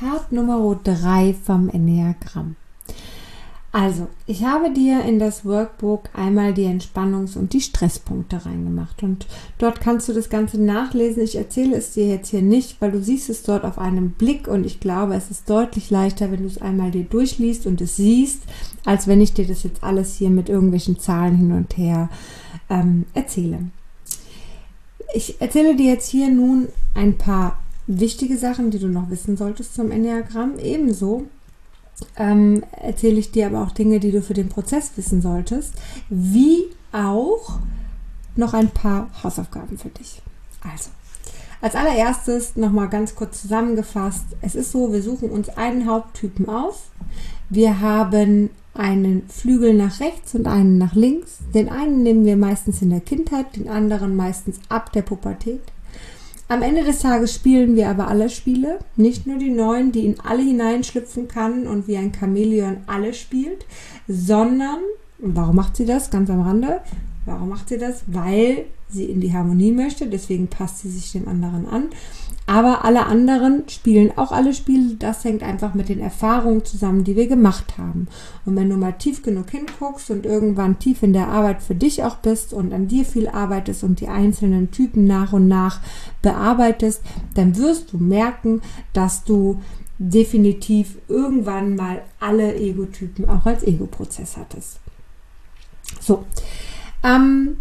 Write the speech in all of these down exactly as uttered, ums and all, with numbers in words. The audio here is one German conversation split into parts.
Part Nummer drei vom Enneagramm. Also, ich habe dir in das Workbook einmal die Entspannungs- und die Stresspunkte reingemacht und dort kannst du das Ganze nachlesen. Ich erzähle es dir jetzt hier nicht, weil du siehst es dort auf einen Blick und ich glaube, es ist deutlich leichter, wenn du es einmal dir durchliest und es siehst, als wenn ich dir das jetzt alles hier mit irgendwelchen Zahlen hin und her ähm, erzähle. Ich erzähle dir jetzt hier nun ein paar wichtige Sachen, die du noch wissen solltest zum Enneagramm. Ebenso ähm, erzähle ich dir aber auch Dinge, die du für den Prozess wissen solltest, wie auch noch ein paar Hausaufgaben für dich. Also, als allererstes nochmal ganz kurz zusammengefasst. Es ist so, wir suchen uns einen Haupttypen aus. Wir haben einen Flügel nach rechts und einen nach links. Den einen nehmen wir meistens in der Kindheit, den anderen meistens ab der Pubertät. Am Ende des Tages spielen wir aber alle Spiele, nicht nur die neuen, die in alle hineinschlüpfen kann und wie ein Chamäleon alle spielt, sondern, und warum macht sie das? Ganz am Rande. Warum macht sie das? Weil sie in die Harmonie möchte, deswegen passt sie sich dem anderen an. Aber alle anderen spielen auch alle Spiele, das hängt einfach mit den Erfahrungen zusammen, die wir gemacht haben. Und wenn du mal tief genug hinguckst und irgendwann tief in der Arbeit für dich auch bist und an dir viel arbeitest und die einzelnen Typen nach und nach bearbeitest, dann wirst du merken, dass du definitiv irgendwann mal alle Ego-Typen auch als Ego-Prozess hattest. So, ähm,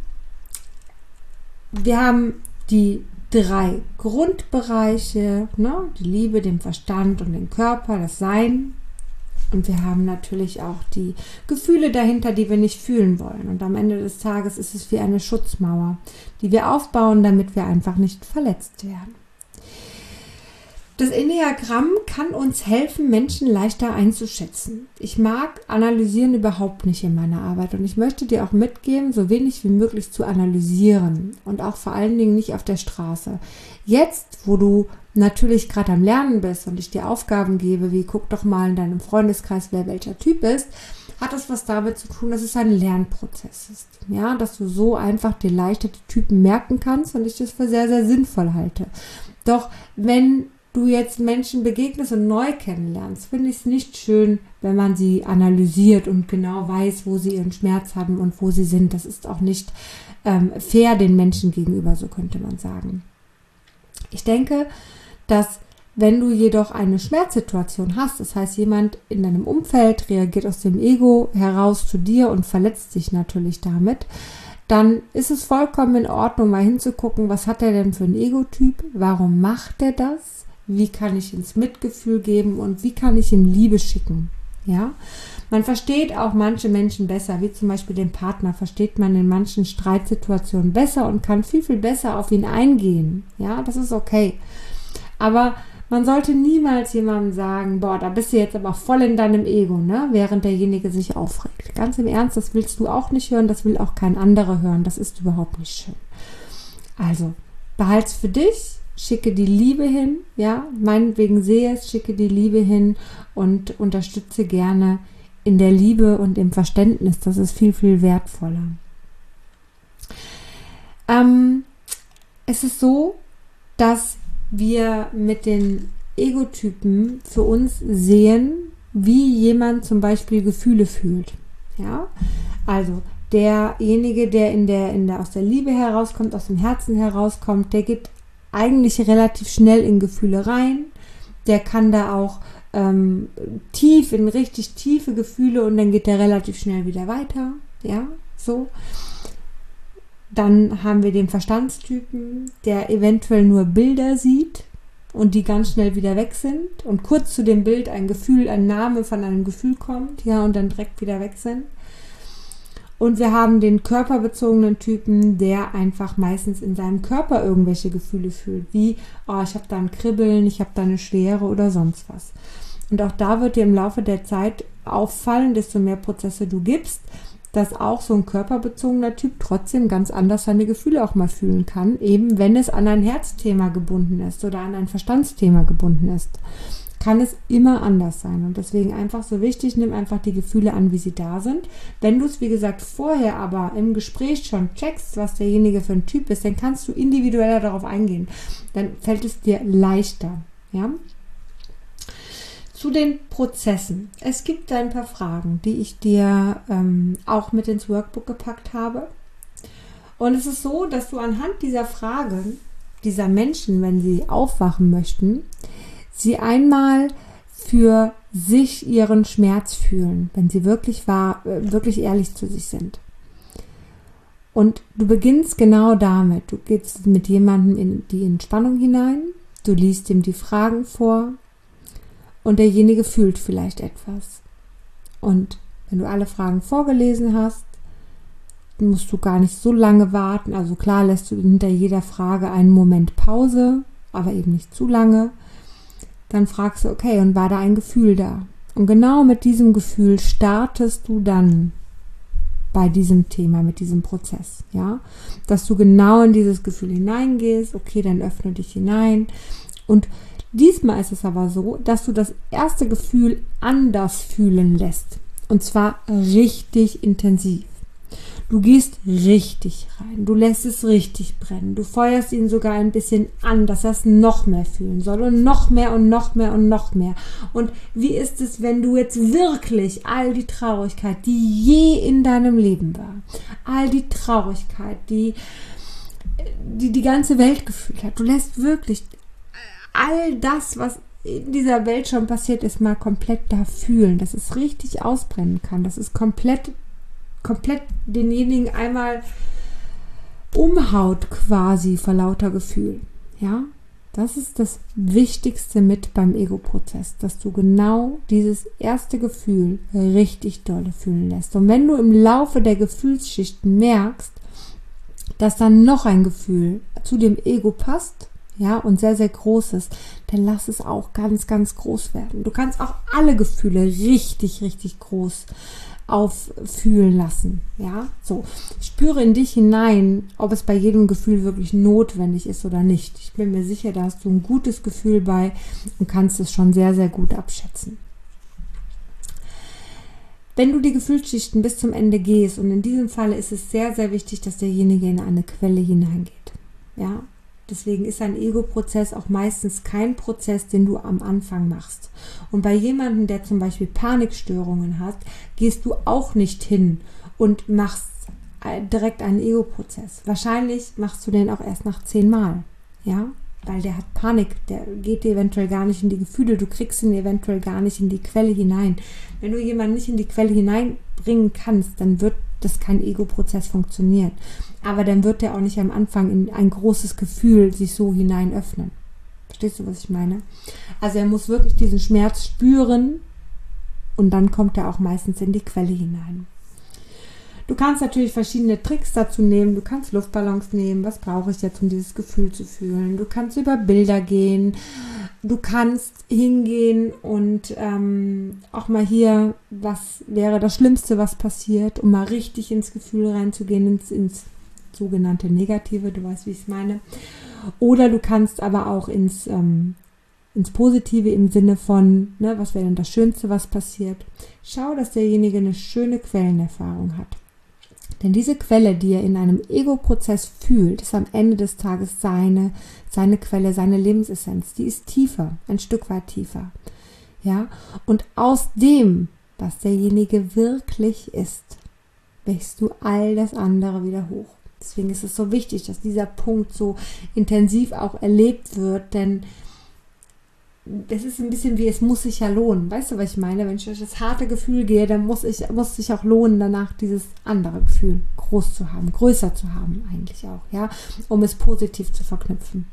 wir haben die drei Grundbereiche, ne? Die Liebe, den Verstand und den Körper, das Sein. Und wir haben natürlich auch die Gefühle dahinter, die wir nicht fühlen wollen. Und am Ende des Tages ist es wie eine Schutzmauer, die wir aufbauen, damit wir einfach nicht verletzt werden. Das Enneagramm kann uns helfen, Menschen leichter einzuschätzen. Ich mag Analysieren überhaupt nicht in meiner Arbeit und ich möchte dir auch mitgeben, so wenig wie möglich zu analysieren und auch vor allen Dingen nicht auf der Straße. Jetzt, wo du natürlich gerade am Lernen bist und ich dir Aufgaben gebe, wie guck doch mal in deinem Freundeskreis, wer welcher Typ ist, hat das was damit zu tun, dass es ein Lernprozess ist. Ja, dass du so einfach dir leichter die Typen merken kannst und ich das für sehr, sehr sinnvoll halte. Doch wenn du jetzt Menschen begegnest und neu kennenlernst, finde ich es nicht schön, wenn man sie analysiert und genau weiß, wo sie ihren Schmerz haben und wo sie sind. Das ist auch nicht ähm, fair den Menschen gegenüber, so könnte man sagen. Ich denke, dass wenn du jedoch eine Schmerzsituation hast, das heißt, jemand in deinem Umfeld reagiert aus dem Ego heraus zu dir und verletzt dich natürlich damit, dann ist es vollkommen in Ordnung, mal hinzugucken, was hat er denn für einen Ego-Typ, warum macht er das? Wie kann ich ins Mitgefühl geben und wie kann ich ihm Liebe schicken? Ja, man versteht auch manche Menschen besser, wie zum Beispiel den Partner, versteht man in manchen Streitsituationen besser und kann viel, viel besser auf ihn eingehen. Ja, das ist okay. Aber man sollte niemals jemandem sagen, boah, da bist du jetzt aber voll in deinem Ego, ne? Während derjenige sich aufregt. Ganz im Ernst, das willst du auch nicht hören, das will auch kein anderer hören. Das ist überhaupt nicht schön. Also, behalte es für dich. Schicke die Liebe hin, ja, meinetwegen sehe es, schicke die Liebe hin und unterstütze gerne in der Liebe und im Verständnis. Das ist viel, viel wertvoller. Ähm, es ist so, dass wir mit den Egotypen für uns sehen, wie jemand zum Beispiel Gefühle fühlt. Ja, also derjenige, der in der, in der aus der Liebe herauskommt, aus dem Herzen herauskommt, der geht eigentlich relativ schnell in Gefühle rein. Der kann da auch ähm, tief in richtig tiefe Gefühle und dann geht der relativ schnell wieder weiter. Ja, so. Dann haben wir den Verstandstypen, der eventuell nur Bilder sieht und die ganz schnell wieder weg sind und kurz zu dem Bild ein Gefühl, ein Name von einem Gefühl kommt, ja, und dann direkt wieder weg sind. Und wir haben den körperbezogenen Typen, der einfach meistens in seinem Körper irgendwelche Gefühle fühlt, wie, oh, ich habe da ein Kribbeln, ich habe da eine Schwere oder sonst was. Und auch da wird dir im Laufe der Zeit auffallen, desto mehr Prozesse du gibst, dass auch so ein körperbezogener Typ trotzdem ganz anders seine Gefühle auch mal fühlen kann, eben wenn es an ein Herzthema gebunden ist oder an ein Verstandsthema gebunden ist. Kann es immer anders sein. Und deswegen einfach so wichtig, nimm einfach die Gefühle an, wie sie da sind. Wenn du es, wie gesagt, vorher aber im Gespräch schon checkst, was derjenige für ein Typ ist, dann kannst du individueller darauf eingehen. Dann fällt es dir leichter. Ja? Zu den Prozessen. Es gibt ein paar Fragen, die ich dir ähm, auch mit ins Workbook gepackt habe. Und es ist so, dass du anhand dieser Fragen, dieser Menschen, wenn sie aufwachen möchten, sie einmal für sich ihren Schmerz fühlen, wenn sie wirklich wahr, wirklich ehrlich zu sich sind. Und du beginnst genau damit. Du gehst mit jemandem in die Entspannung hinein, du liest ihm die Fragen vor und derjenige fühlt vielleicht etwas. Und wenn du alle Fragen vorgelesen hast, musst du gar nicht so lange warten. Also klar lässt du hinter jeder Frage einen Moment Pause, aber eben nicht zu lange. Dann fragst du, okay, und war da ein Gefühl da? Und genau mit diesem Gefühl startest du dann bei diesem Thema, mit diesem Prozess, ja? Dass du genau in dieses Gefühl hineingehst, okay, dann öffne dich hinein. Und diesmal ist es aber so, dass du das erste Gefühl anders fühlen lässt. Und zwar richtig intensiv. Du gehst richtig rein, du lässt es richtig brennen, du feuerst ihn sogar ein bisschen an, dass er es noch mehr fühlen soll und noch mehr und noch mehr und noch mehr. Und wie ist es, wenn du jetzt wirklich all die Traurigkeit, die je in deinem Leben war, all die Traurigkeit, die die, die ganze Welt gefühlt hat, du lässt wirklich all das, was in dieser Welt schon passiert ist, mal komplett da fühlen, dass es richtig ausbrennen kann, dass es komplett komplett denjenigen einmal umhaut quasi vor lauter Gefühl. Ja, das ist das Wichtigste mit beim Ego-Prozess, dass du genau dieses erste Gefühl richtig dolle fühlen lässt. Und wenn du im Laufe der Gefühlsschichten merkst, dass dann noch ein Gefühl zu dem Ego passt, ja, und sehr, sehr groß ist, dann lass es auch ganz, ganz groß werden. Du kannst auch alle Gefühle richtig, richtig groß auffühlen lassen, ja, so, spüre in dich hinein, ob es bei jedem Gefühl wirklich notwendig ist oder nicht. Ich bin mir sicher, da hast du ein gutes Gefühl bei und kannst es schon sehr, sehr gut abschätzen. Wenn du die Gefühlsschichten bis zum Ende gehst, und in diesem Falle ist es sehr, sehr wichtig, dass derjenige in eine Quelle hineingeht, ja, deswegen ist ein Ego-Prozess auch meistens kein Prozess, den du am Anfang machst. Und bei jemandem, der zum Beispiel Panikstörungen hat, gehst du auch nicht hin und machst direkt einen Ego-Prozess. Wahrscheinlich machst du den auch erst nach zehn Mal, ja, weil der hat Panik, der geht eventuell gar nicht in die Gefühle, du kriegst ihn eventuell gar nicht in die Quelle hinein. Wenn du jemanden nicht in die Quelle hineinbringen kannst, dann wird das kein Ego-Prozess funktionieren. Aber dann wird der auch nicht am Anfang in ein großes Gefühl sich so hinein öffnen. Verstehst du, was ich meine? Also er muss wirklich diesen Schmerz spüren und dann kommt er auch meistens in die Quelle hinein. Du kannst natürlich verschiedene Tricks dazu nehmen. Du kannst Luftballons nehmen. Was brauche ich jetzt, um dieses Gefühl zu fühlen? Du kannst über Bilder gehen. Du kannst hingehen und ähm, auch mal hier, was wäre das Schlimmste, was passiert, um mal richtig ins Gefühl reinzugehen, ins, ins sogenannte Negative, du weißt, wie ich es meine. Oder du kannst aber auch ins, ähm, ins Positive im Sinne von, ne, was wäre denn das Schönste, was passiert. Schau, dass derjenige eine schöne Quellenerfahrung hat. Denn diese Quelle, die er in einem Ego-Prozess fühlt, ist am Ende des Tages seine, seine Quelle, seine Lebensessenz. Die ist tiefer, ein Stück weit tiefer. Ja? Und aus dem, was derjenige wirklich ist, wächst du all das andere wieder hoch. Deswegen ist es so wichtig, dass dieser Punkt so intensiv auch erlebt wird, denn das ist ein bisschen wie, es muss sich ja lohnen. Weißt du, was ich meine? Wenn ich durch das harte Gefühl gehe, dann muss ich, muss sich auch lohnen, danach dieses andere Gefühl groß zu haben, größer zu haben eigentlich auch, ja, um es positiv zu verknüpfen.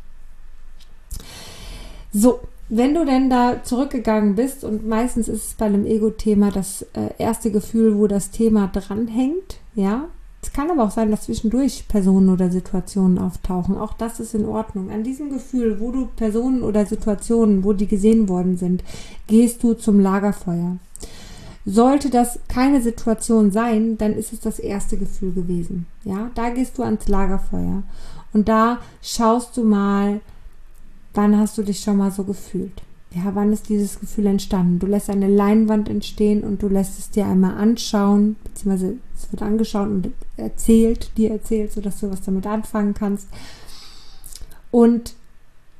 So, wenn du denn da zurückgegangen bist, und meistens ist es bei einem Ego-Thema das äh, erste Gefühl, wo das Thema dranhängt, ja, es kann aber auch sein, dass zwischendurch Personen oder Situationen auftauchen. Auch das ist in Ordnung. An diesem Gefühl, wo du Personen oder Situationen, wo die gesehen worden sind, gehst du zum Lagerfeuer. Sollte das keine Situation sein, dann ist es das erste Gefühl gewesen. Ja, da gehst du ans Lagerfeuer und da schaust du mal, wann hast du dich schon mal so gefühlt? Ja, wann ist dieses Gefühl entstanden? Du lässt eine Leinwand entstehen und du lässt es dir einmal anschauen, beziehungsweise es wird angeschaut und erzählt, dir erzählt, sodass du was damit anfangen kannst. Und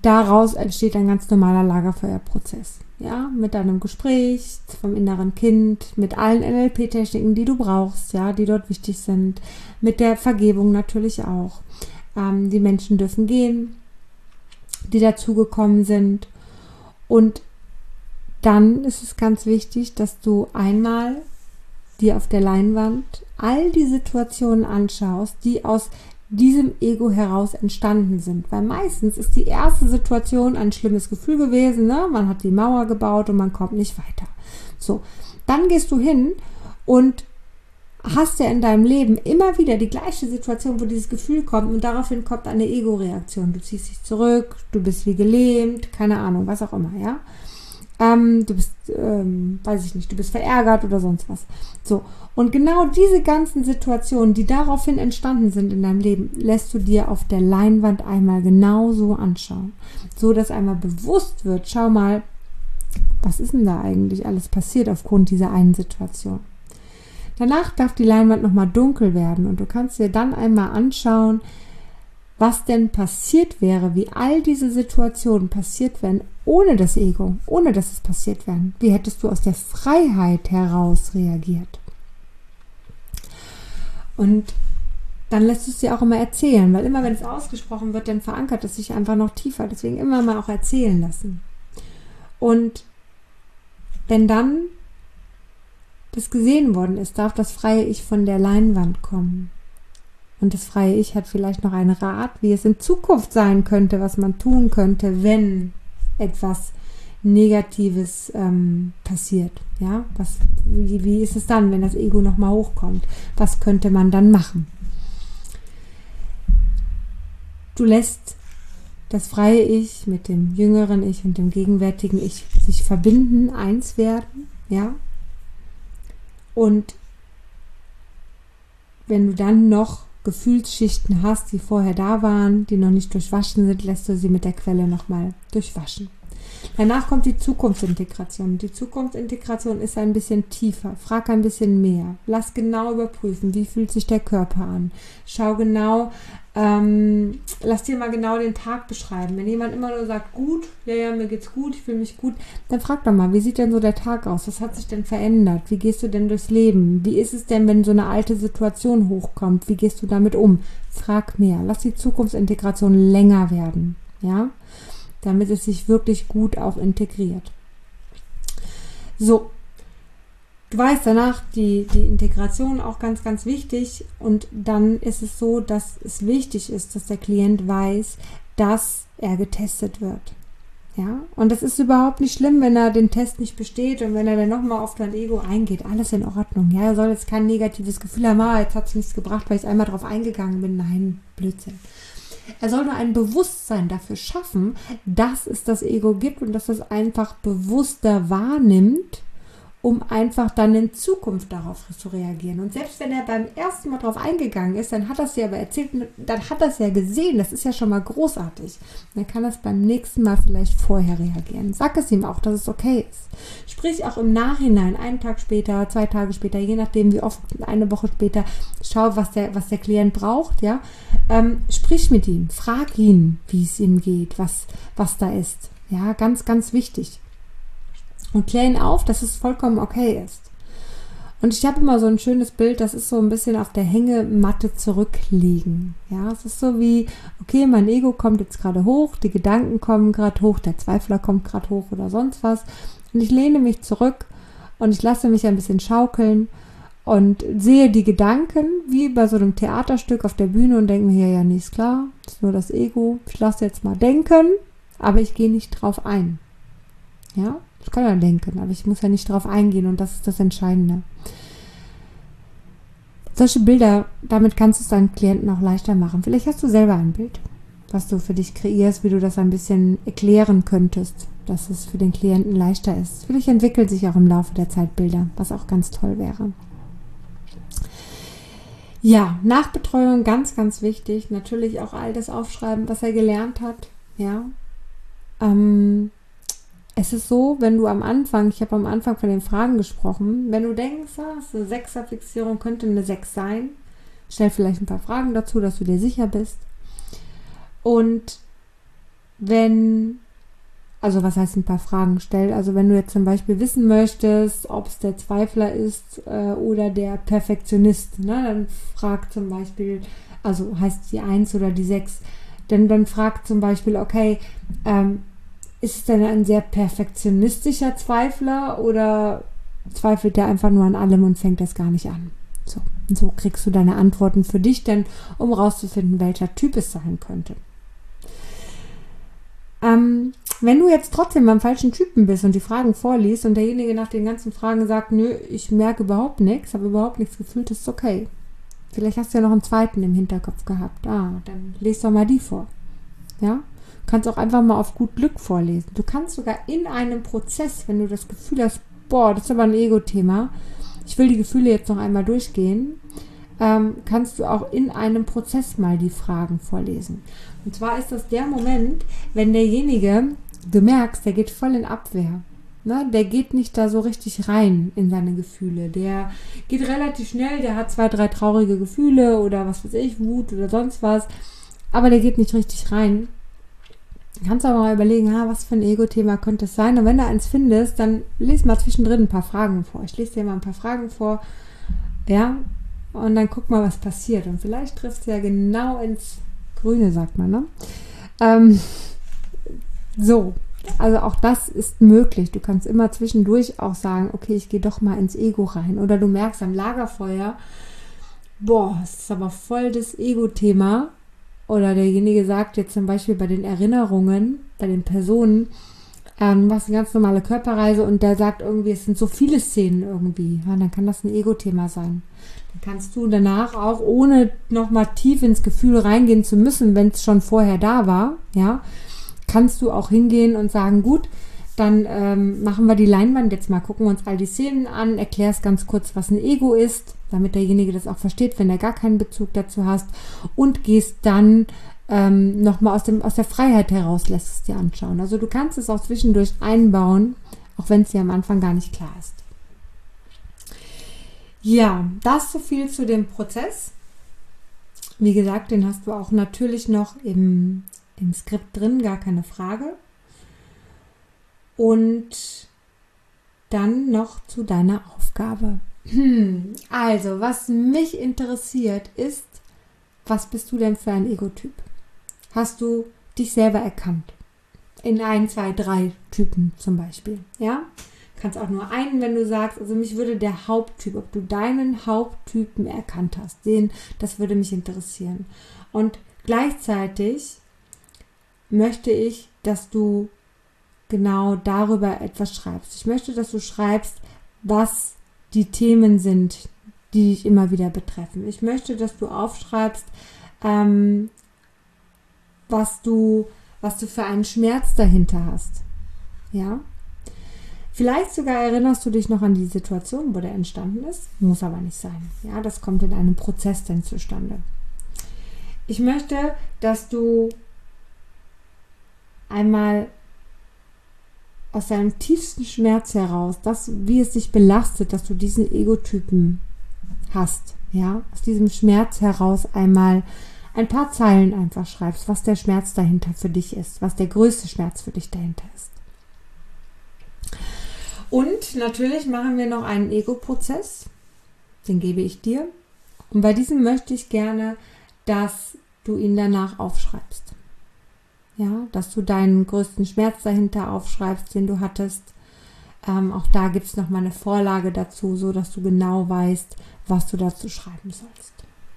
daraus entsteht ein ganz normaler Lagerfeuerprozess. Ja, mit deinem Gespräch vom inneren Kind, mit allen N L P-Techniken, die du brauchst, ja, die dort wichtig sind, mit der Vergebung natürlich auch. Ähm, die Menschen dürfen gehen, die dazugekommen sind. Und dann ist es ganz wichtig, dass du einmal dir auf der Leinwand all die Situationen anschaust, die aus diesem Ego heraus entstanden sind. Weil meistens ist die erste Situation ein schlimmes Gefühl gewesen, ne? Man hat die Mauer gebaut und man kommt nicht weiter. So, dann gehst du hin und hast ja in deinem Leben immer wieder die gleiche Situation, wo dieses Gefühl kommt und daraufhin kommt eine Ego-Reaktion. Du ziehst dich zurück, du bist wie gelähmt, keine Ahnung, was auch immer, ja. Ähm, du bist, ähm, weiß ich nicht, du bist verärgert oder sonst was. So, und genau diese ganzen Situationen, die daraufhin entstanden sind in deinem Leben, lässt du dir auf der Leinwand einmal genau so anschauen. So, dass einmal bewusst wird, schau mal, was ist denn da eigentlich alles passiert aufgrund dieser einen Situation. Danach darf die Leinwand nochmal dunkel werden und du kannst dir dann einmal anschauen, was denn passiert wäre, wie all diese Situationen passiert wären, ohne das Ego, ohne dass es passiert wären. Wie hättest du aus der Freiheit heraus reagiert? Und dann lässt du es dir auch immer erzählen, weil immer, wenn es ausgesprochen wird, dann verankert es sich einfach noch tiefer. Deswegen immer mal auch erzählen lassen. Und wenn dann das gesehen worden ist, darf das freie Ich von der Leinwand kommen. Und das freie Ich hat vielleicht noch einen Rat, wie es in Zukunft sein könnte, was man tun könnte, wenn etwas Negatives ähm, passiert. Ja, was, wie, wie ist es dann, wenn das Ego nochmal hochkommt? Was könnte man dann machen? Du lässt das freie Ich mit dem jüngeren Ich und dem gegenwärtigen Ich sich verbinden, eins werden. Ja. Und wenn du dann noch Gefühlsschichten hast, die vorher da waren, die noch nicht durchwaschen sind, lässt du sie mit der Quelle nochmal durchwaschen. Danach kommt die Zukunftsintegration. Die Zukunftsintegration ist ein bisschen tiefer. Frag ein bisschen mehr. Lass genau überprüfen, wie fühlt sich der Körper an. Schau genau, ähm, lass dir mal genau den Tag beschreiben. Wenn jemand immer nur sagt, gut, ja, ja, mir geht's gut, ich fühle mich gut, dann frag doch mal, wie sieht denn so der Tag aus? Was hat sich denn verändert? Wie gehst du denn durchs Leben? Wie ist es denn, wenn so eine alte Situation hochkommt? Wie gehst du damit um? Frag mehr. Lass die Zukunftsintegration länger werden. Ja? Damit es sich wirklich gut auch integriert. So, du weißt danach die, die Integration auch ganz, ganz wichtig und dann ist es so, dass es wichtig ist, dass der Klient weiß, dass er getestet wird. Ja, und das ist überhaupt nicht schlimm, wenn er den Test nicht besteht und wenn er dann nochmal auf dein Ego eingeht. Alles in Ordnung. Ja, er soll jetzt kein negatives Gefühl haben, ah, jetzt hat es nichts gebracht, weil ich einmal drauf eingegangen bin. Nein, Blödsinn. Er soll nur ein Bewusstsein dafür schaffen, dass es das Ego gibt und dass es einfach bewusster wahrnimmt, um einfach dann in Zukunft darauf zu reagieren. Und selbst wenn er beim ersten Mal drauf eingegangen ist, dann hat er es ja aber erzählt, dann hat er es ja gesehen, das ist ja schon mal großartig. Dann kann er es beim nächsten Mal vielleicht vorher reagieren. Sag es ihm auch, dass es okay ist. Sprich auch im Nachhinein, einen Tag später, zwei Tage später, je nachdem wie oft, eine Woche später, schau, was der, was der Klient braucht, ja. Ähm, sprich mit ihm, frag ihn, wie es ihm geht, was, was da ist. Ja, ganz, ganz wichtig. Und klär ihn auf, dass es vollkommen okay ist. Und ich habe immer so ein schönes Bild, das ist so ein bisschen auf der Hängematte zurückliegen. Ja, es ist so wie, okay, mein Ego kommt jetzt gerade hoch, die Gedanken kommen gerade hoch, der Zweifler kommt gerade hoch oder sonst was. Und ich lehne mich zurück und ich lasse mich ein bisschen schaukeln und sehe die Gedanken wie bei so einem Theaterstück auf der Bühne und denke mir, ja, ja, nee, ist klar, ist nur das Ego. Ich lasse jetzt mal denken, aber ich gehe nicht drauf ein. Ja, ich kann ja denken, aber ich muss ja nicht drauf eingehen und das ist das Entscheidende. Solche Bilder, damit kannst du es deinen Klienten auch leichter machen. Vielleicht hast du selber ein Bild, was du für dich kreierst, wie du das ein bisschen erklären könntest, dass es für den Klienten leichter ist. Vielleicht entwickeln sich auch im Laufe der Zeit Bilder, was auch ganz toll wäre. Ja, Nachbetreuung, ganz, ganz wichtig. Natürlich auch all das aufschreiben, was er gelernt hat. Ja, ähm, es ist so, wenn du am Anfang, ich habe am Anfang von den Fragen gesprochen, wenn du denkst, ah, eine Sechser-Fixierung könnte eine sechs sein, stell vielleicht ein paar Fragen dazu, dass du dir sicher bist. Und wenn, also was heißt ein paar Fragen stell, also wenn du jetzt zum Beispiel wissen möchtest, ob es der Zweifler ist äh, oder der Perfektionist, ne, dann frag zum Beispiel, also heißt die eins oder die sechs, denn dann frag zum Beispiel, okay, ähm, ist es denn ein sehr perfektionistischer Zweifler oder zweifelt der einfach nur an allem und fängt das gar nicht an? So, und so kriegst du deine Antworten für dich denn, um rauszufinden, welcher Typ es sein könnte. Ähm, wenn du jetzt trotzdem beim falschen Typen bist und die Fragen vorliest und derjenige nach den ganzen Fragen sagt, nö, ich merke überhaupt nichts, habe überhaupt nichts gefühlt, ist okay. Vielleicht hast du ja noch einen zweiten im Hinterkopf gehabt. Ah, dann lest doch mal die vor. Ja? Du kannst auch einfach mal auf gut Glück vorlesen. Du kannst sogar in einem Prozess, wenn du das Gefühl hast, boah, das ist aber ein Ego-Thema, ich will die Gefühle jetzt noch einmal durchgehen, ähm, kannst du auch in einem Prozess mal die Fragen vorlesen. Und zwar ist das der Moment, wenn derjenige, du merkst, der geht voll in Abwehr. Ne? Der geht nicht da so richtig rein in seine Gefühle. Der geht relativ schnell, der hat zwei, drei traurige Gefühle oder was weiß ich, Wut oder sonst was, aber der geht nicht richtig rein. Du kannst aber mal überlegen, ha, was für ein Ego-Thema könnte es sein? Und wenn du eins findest, dann lies mal zwischendrin ein paar Fragen vor. Ich lese dir mal ein paar Fragen vor, ja, und dann guck mal, was passiert. Und vielleicht triffst du ja genau ins Grüne, sagt man, ne? Ähm, so, also auch das ist möglich. Du kannst immer zwischendurch auch sagen, okay, ich gehe doch mal ins Ego rein. Oder du merkst am Lagerfeuer, boah, das ist aber voll das Ego-Thema. Oder derjenige sagt jetzt zum Beispiel bei den Erinnerungen, bei den Personen, ähm, du machst eine ganz normale Körperreise und der sagt irgendwie, es sind so viele Szenen irgendwie. Ja, dann kann das ein Ego-Thema sein. Dann kannst du danach auch, ohne nochmal tief ins Gefühl reingehen zu müssen, wenn es schon vorher da war, ja, kannst du auch hingehen und sagen, gut, dann ähm, machen wir die Leinwand jetzt mal, gucken uns all die Szenen an, erklärst ganz kurz, was ein Ego ist, damit derjenige das auch versteht, wenn er gar keinen Bezug dazu hast, und gehst dann ähm, nochmal aus dem, aus der Freiheit heraus, lässt es dir anschauen. Also du kannst es auch zwischendurch einbauen, auch wenn es dir am Anfang gar nicht klar ist. Ja, das so viel zu dem Prozess. Wie gesagt, den hast du auch natürlich noch im, im Skript drin, gar keine Frage. Und dann noch zu deiner Aufgabe. Hm, also, was mich interessiert ist, was bist du denn für ein Ego-Typ? Hast du dich selber erkannt? In ein, zwei, drei Typen zum Beispiel, ja? Kannst auch nur einen, wenn du sagst, also mich würde der Haupttyp, ob du deinen Haupttypen erkannt hast, den, das würde mich interessieren. Und gleichzeitig möchte ich, dass du genau darüber etwas schreibst. Ich möchte, dass du schreibst, was die Themen sind, die dich immer wieder betreffen. Ich möchte, dass du aufschreibst, ähm, was du, was du für einen Schmerz dahinter hast. Ja? Vielleicht sogar erinnerst du dich noch an die Situation, wo der entstanden ist. Muss aber nicht sein. Ja, das kommt in einem Prozess dann zustande. Ich möchte, dass du einmal aus deinem tiefsten Schmerz heraus, das, wie es dich belastet, dass du diesen Ego-Typen hast, ja, aus diesem Schmerz heraus einmal ein paar Zeilen einfach schreibst, was der Schmerz dahinter für dich ist, was der größte Schmerz für dich dahinter ist. Und natürlich machen wir noch einen Ego-Prozess, den gebe ich dir. Und bei diesem möchte ich gerne, dass du ihn danach aufschreibst. Ja, dass du deinen größten Schmerz dahinter aufschreibst, den du hattest. Ähm, auch da gibt es nochmal eine Vorlage dazu, so dass du genau weißt, was du dazu schreiben sollst.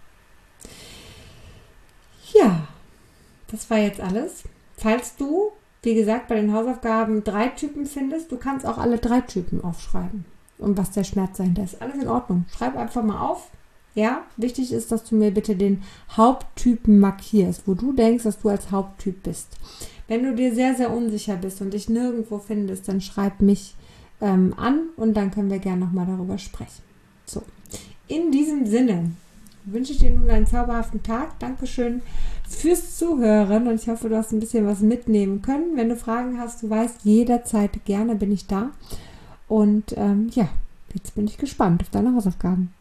Ja, das war jetzt alles. Falls du, wie gesagt, bei den Hausaufgaben drei Typen findest, du kannst auch alle drei Typen aufschreiben. Und was der Schmerz dahinter ist. Alles in Ordnung. Schreib einfach mal auf. Ja, wichtig ist, dass du mir bitte den Haupttypen markierst, wo du denkst, dass du als Haupttyp bist. Wenn du dir sehr, sehr unsicher bist und dich nirgendwo findest, dann schreib mich ähm, an und dann können wir gerne nochmal darüber sprechen. So, in diesem Sinne wünsche ich dir nun einen zauberhaften Tag. Dankeschön fürs Zuhören und ich hoffe, du hast ein bisschen was mitnehmen können. Wenn du Fragen hast, du weißt, jederzeit gerne bin ich da. Und ähm, ja, jetzt bin ich gespannt auf deine Hausaufgaben.